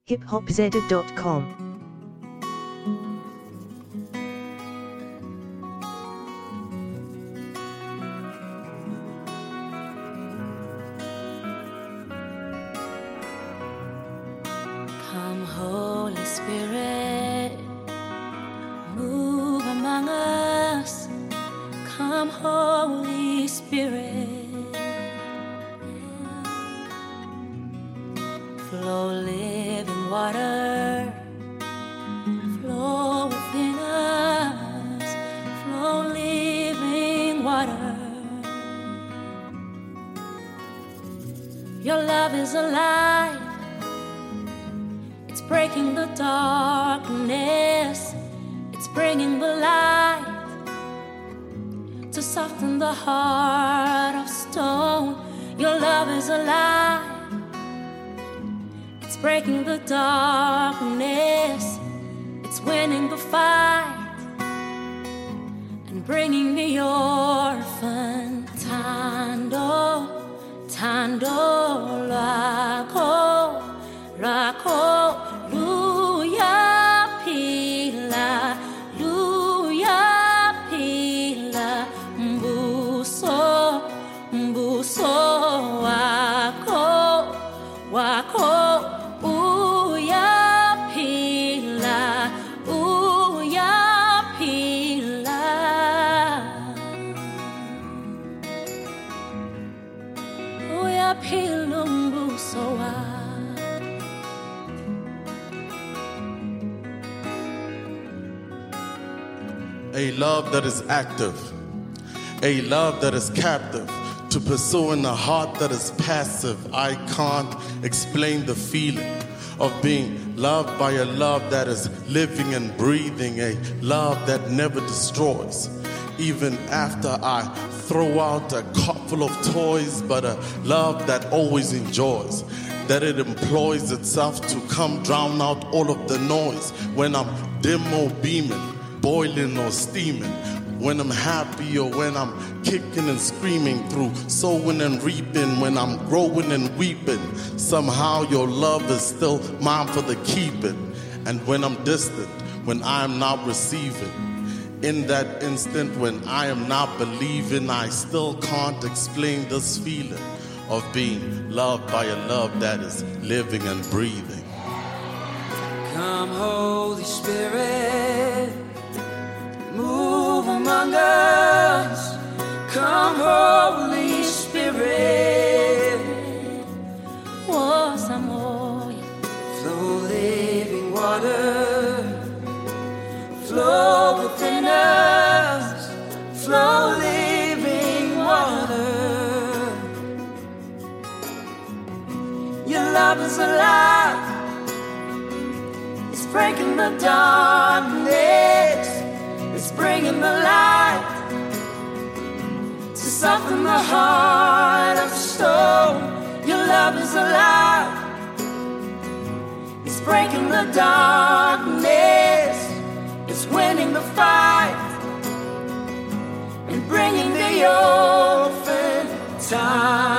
hiphopzeda.com. Come, Holy Spirit, move among us. Come, Holy Spirit, flow living water, flow within us, flow living water. Your love is alive. It's breaking the darkness. It's bringing the light to soften the heart of stone. Your love is alive. It's breaking the darkness. It's winning the fight and bringing the orphan. Tando, tando, lako, lako. A love that is active, a love that is captive, to pursuing a heart that is passive. I can't explain the feeling of being loved by a love that is living and breathing, a love that never destroys. Even after I throw out a cart full of toys, but a love that always enjoys, that it employs itself to come drown out all of the noise. When I'm dim or beaming, boiling or steaming, when I'm happy or when I'm kicking and screaming, through sowing and reaping, when I'm growing and weeping, somehow your love is still mine for the keeping. And when I'm distant, when I am not receiving, in that instant when I am not believing, I still can't explain this feeling of being loved by a love that is living and breathing. Come, Holy Spirit, move among us. Come, Holy Spirit, flow living water, flow within us, flow living water. Your love is alive. It's breaking the darkness. It's bringing the light to soften the heart of stone. Your love is alive. It's breaking the darkness. It's winning the fight and bringing the orphan time.